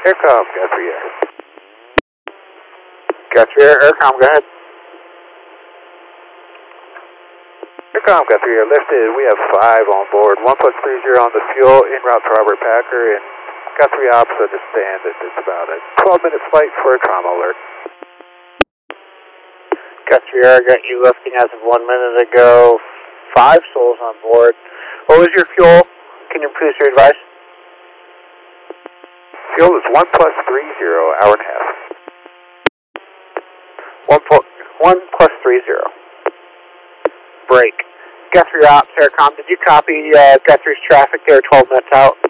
Aircom, Guthrie Air. Guthrie Air, Aircom, go ahead. Aircom, Guthrie Air, lifted. We have 5 on board. 1+30 on the fuel, en route to Robert Packer, and Guthrie Ops understand that it's about a 12-minute flight for a trauma alert. Guthrie Air, got you lifting as of 1 minute ago. 5 souls on board. What was your fuel? Can you please advise? Fuel is 1+30, hour and a half. 1+30. Break. Guthrie Ops, Aircom, did you copy Guthrie's traffic there 12 minutes out?